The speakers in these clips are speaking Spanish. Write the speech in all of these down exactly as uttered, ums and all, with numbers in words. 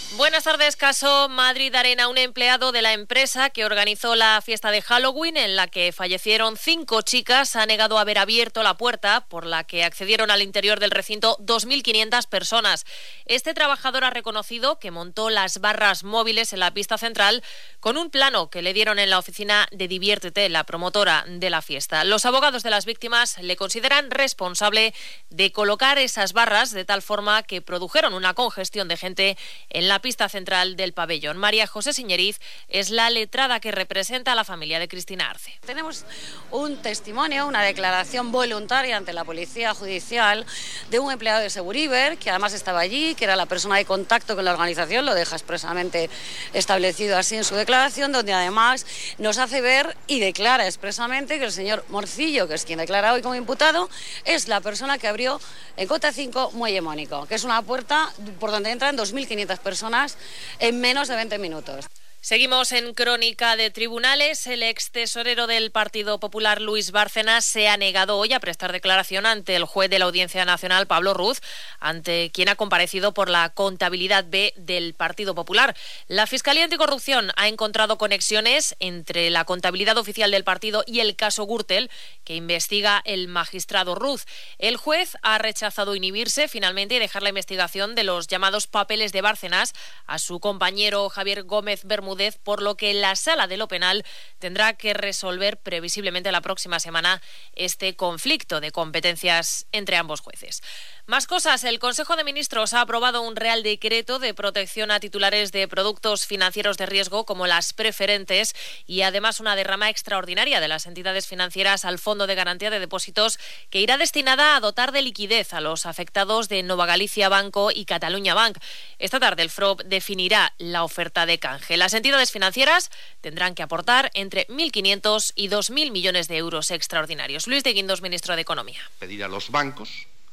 Buenas tardes. Caso Madrid Arena. Un empleado de la empresa que organizó la fiesta de Halloween en la que fallecieron cinco chicas ha negado haber abierto la puerta por la que accedieron al interior del recinto dos mil quinientas personas. Este trabajador ha reconocido que montó las barras móviles en la pista central con un plano que le dieron en la oficina de Diviértete, la promotora de la fiesta. Los abogados de las víctimas le consideran responsable de colocar esas barras de tal forma que produjeron una congestión de gente en la pista central del pabellón. María José Siñeriz es la letrada que representa a la familia de Cristina Arce. Tenemos un testimonio, una declaración voluntaria ante la Policía Judicial de un empleado de Seguriber, que además estaba allí, que era la persona de contacto con la organización, lo deja expresamente establecido así en su declaración, donde además nos hace ver y declara expresamente que el señor Morcillo, que es quien declara hoy como imputado, es la persona que abrió en Cota cinco Muelle Mónico, que es una puerta por donde entran dos mil quinientas personas en menos de veinte minutos. Seguimos en Crónica de Tribunales. El ex tesorero del Partido Popular, Luis Bárcenas, se ha negado hoy a prestar declaración ante el juez de la Audiencia Nacional, Pablo Ruz, ante quien ha comparecido por la contabilidad B del Partido Popular. La Fiscalía Anticorrupción ha encontrado conexiones entre la contabilidad oficial del partido y el caso Gürtel, que investiga el magistrado Ruz. El juez ha rechazado inhibirse finalmente y dejar la investigación de los llamados papeles de Bárcenas a su compañero Javier Gómez Bermúdez, por lo que la Sala de lo Penal tendrá que resolver previsiblemente la próxima semana este conflicto de competencias entre ambos jueces. Más cosas. El Consejo de Ministros ha aprobado un Real Decreto de protección a titulares de productos financieros de riesgo como las preferentes y además una derrama extraordinaria de las entidades financieras al Fondo de Garantía de Depósitos que irá destinada a dotar de liquidez a los afectados de Nova Galicia Banco y Catalunya Bank. Esta tarde el F R O B definirá la oferta de canje. Las entidades financieras tendrán que aportar entre mil quinientos y dos mil millones de euros extraordinarios. Luis de Guindos, ministro de Economía. Pedir a los bancos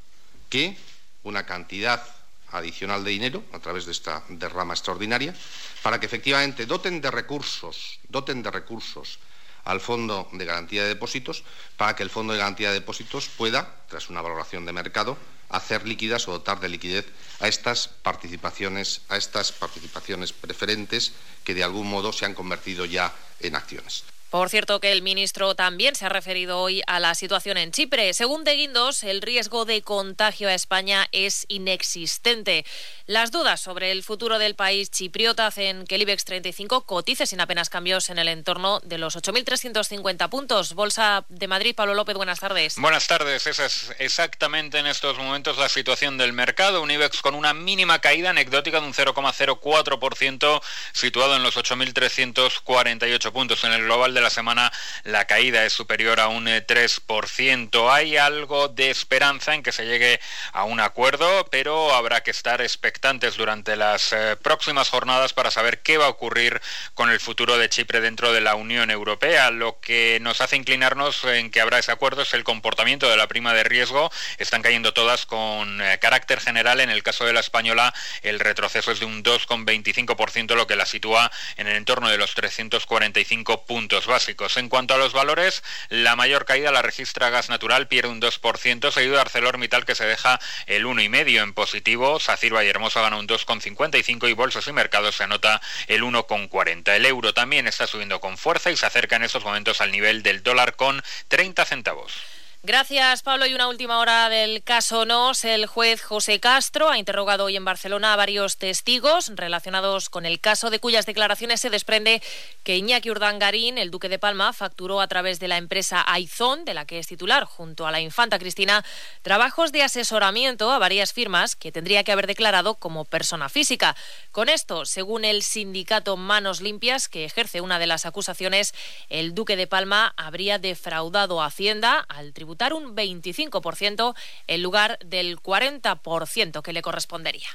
que una cantidad adicional de dinero a través de esta derrama extraordinaria para que efectivamente doten de recursos, doten de recursos al Fondo de Garantía de Depósitos para que el Fondo de Garantía de Depósitos pueda, tras una valoración de mercado, hacer líquidas o dotar de liquidez a estas participaciones, a estas participaciones preferentes que de algún modo se han convertido ya en acciones. Por cierto, que el ministro también se ha referido hoy a la situación en Chipre. Según De Guindos, el riesgo de contagio a España es inexistente. Las dudas sobre el futuro del país chipriota hacen que el IBEX treinta y cinco cotice sin apenas cambios en el entorno de los ocho mil trescientos cincuenta puntos. Bolsa de Madrid, Pablo López, buenas tardes. Buenas tardes. Esa es exactamente en estos momentos la situación del mercado. Un IBEX con una mínima caída anecdótica de un cero coma cero cuatro por ciento, situado en los ocho mil trescientos cuarenta y ocho puntos. En el global de la semana la caída es superior a un tres por ciento. Hay algo de esperanza en que se llegue a un acuerdo, pero habrá que estar expectantes durante las eh, próximas jornadas para saber qué va a ocurrir con el futuro de Chipre dentro de la Unión Europea. Lo que nos hace inclinarnos en que habrá ese acuerdo es el comportamiento de la prima de riesgo. Están cayendo todas con eh, carácter general. En el caso de la española, el retroceso es de un dos coma veinticinco por ciento, lo que la sitúa en el entorno de los trescientos cuarenta y cinco puntos básicos. En cuanto a los valores, la mayor caída la registra Gas Natural, pierde un dos por ciento, seguido de ArcelorMittal, que se deja el uno coma cinco por ciento en positivo. SACIR Vallehermoso gana un dos coma cincuenta y cinco y Bolsas y Mercados se anota el uno coma cuarenta. El euro también está subiendo con fuerza y se acerca en estos momentos al nivel del dólar con treinta centavos. Gracias, Pablo. Y una última hora del caso Nos. El juez José Castro ha interrogado hoy en Barcelona a varios testigos relacionados con el caso, de cuyas declaraciones se desprende que Iñaki Urdangarín, el duque de Palma, facturó a través de la empresa Aizón, de la que es titular, junto a la infanta Cristina, trabajos de asesoramiento a varias firmas que tendría que haber declarado como persona física. Con esto, según el sindicato Manos Limpias, que ejerce una de las acusaciones, el duque de Palma habría defraudado a Hacienda al tributar un veinticinco por ciento en lugar del cuarenta por ciento que le correspondería.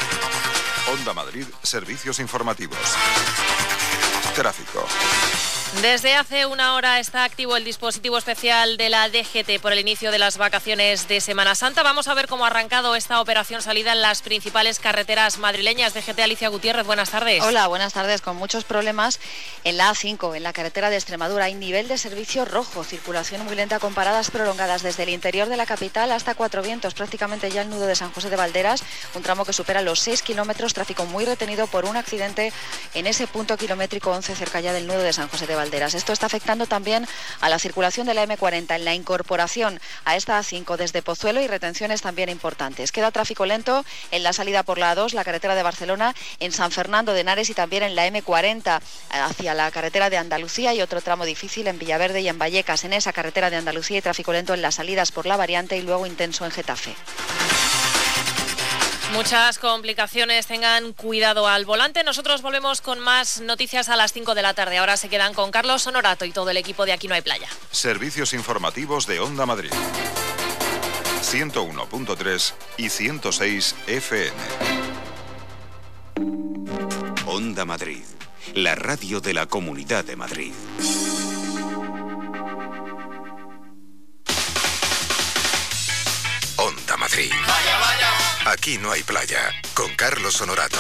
Onda Madrid, servicios informativos. Tráfico. Desde hace una hora está activo el dispositivo especial de la D G T por el inicio de las vacaciones de Semana Santa. Vamos a ver cómo ha arrancado esta operación salida en las principales carreteras madrileñas. D G T, Alicia Gutiérrez, buenas tardes. Hola, buenas tardes. Con muchos problemas en la A cinco, en la carretera de Extremadura. Hay nivel de servicio rojo, circulación muy lenta con paradas prolongadas desde el interior de la capital hasta Cuatro Vientos, prácticamente ya el nudo de San José de Valderas, un tramo que supera los seis kilómetros, tráfico muy retenido por un accidente en ese punto kilométrico once cerca ya del nudo de San José de Valderas. Esto está afectando también a la circulación de la eme cuarenta en la incorporación a esta A cinco desde Pozuelo y retenciones también importantes. Queda tráfico lento en la salida por la A dos, la carretera de Barcelona, en San Fernando de Henares y también en la eme cuarenta hacia la carretera de Andalucía y otro tramo difícil en Villaverde y en Vallecas. En esa carretera de Andalucía y tráfico lento en las salidas por la variante y luego intenso en Getafe. Muchas complicaciones, tengan cuidado al volante. Nosotros volvemos con más noticias a las cinco de la tarde. Ahora se quedan con Carlos Honorato y todo el equipo de Aquí No Hay Playa. Servicios informativos de Onda Madrid. ciento uno punto tres y ciento seis efe eme. Onda Madrid, la radio de la Comunidad de Madrid. Onda Madrid. Vaya, vaya. Aquí No Hay Playa, con Carlos Honorato.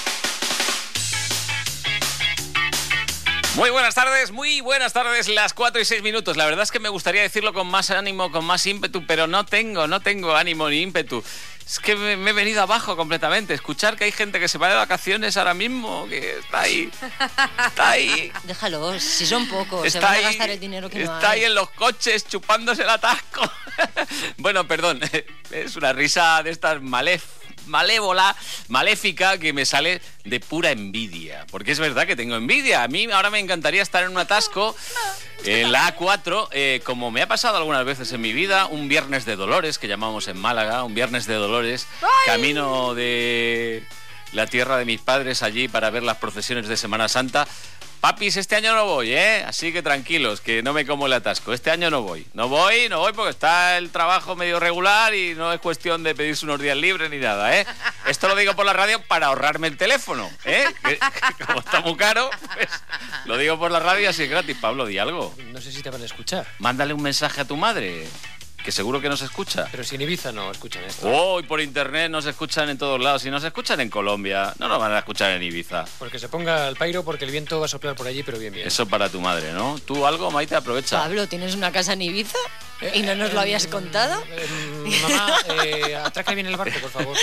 Muy buenas tardes, muy buenas tardes, las cuatro y seis minutos. La verdad es que me gustaría decirlo con más ánimo, con más ímpetu, pero no tengo, no tengo ánimo ni ímpetu. Es que me, me he venido abajo completamente. Escuchar que hay gente que se va de vacaciones ahora mismo, que está ahí, está ahí. Déjalos, si son pocos, está se van ahí, a gastar el dinero que no hay. Está ahí en los coches chupándose el atasco. Bueno, perdón, es una risa de estas malef, malévola, maléfica, que me sale de pura envidia. Porque es verdad que tengo envidia. A mí ahora me encantaría estar en un atasco en la A cuatro, eh, como me ha pasado algunas veces en mi vida, un viernes de Dolores, que llamamos en Málaga, un viernes de Dolores, ¡ay! Camino de la tierra de mis padres allí para ver las procesiones de Semana Santa. Papis, este año no voy, ¿eh? Así que tranquilos, que no me como el atasco. Este año no voy. No voy, no voy porque está el trabajo medio regular y no es cuestión de pedirse unos días libres ni nada, ¿eh? Esto lo digo por la radio para ahorrarme el teléfono, ¿eh? Que, que como está muy caro, pues lo digo por la radio así es gratis. Pablo, di algo. No sé si te van a escuchar. Mándale un mensaje a tu madre, que seguro que nos escucha. Pero si en Ibiza no escuchan esto. Oh, y por internet nos escuchan en todos lados. Si nos escuchan en Colombia, no nos van a escuchar en Ibiza. Porque se ponga al pairo porque el viento va a soplar por allí, pero bien, bien. Eso para tu madre, ¿no? ¿Tú algo, Maite? Aprovecha. Pablo, ¿tienes una casa en Ibiza? ¿Y no nos lo habías contado? Eh, eh, mamá, eh, atraca bien el barco, por favor.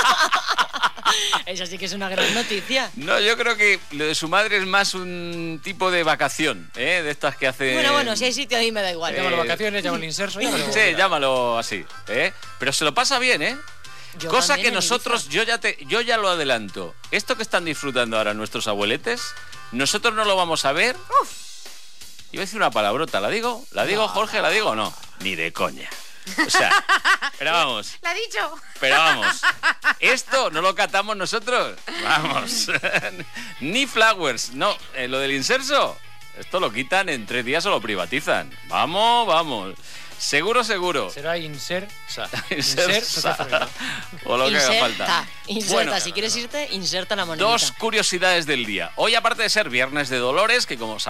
Esa sí que es una gran noticia. No, yo creo que lo de su madre es más un tipo de vacación, ¿eh? De estas que hace... Bueno, bueno, si hay sitio ahí me da igual. Eh, llámalo vacaciones, llámalo inserso, llámalo... Sí, llámalo así, ¿eh? Pero se lo pasa bien, ¿eh? Yo Cosa que nosotros, yo ya, te, yo ya lo adelanto, esto que están disfrutando ahora nuestros abueletes, nosotros no lo vamos a ver... Uf, iba a decir una palabrota, ¿la digo? ¿La digo, Jorge? ¿La digo o no? Ni de coña. O sea, pero vamos. ¿La ha dicho? Pero vamos. Esto no lo catamos nosotros. Vamos. Ni Flowers. No, eh, lo del inserso. Esto lo quitan en tres días o lo privatizan. Vamos, vamos. Seguro, seguro. Será insersa. Insersa. O lo que haga falta. Inserta. Bueno, si quieres irte, inserta la monedita. Dos curiosidades del día. Hoy, aparte de ser Viernes de Dolores, que como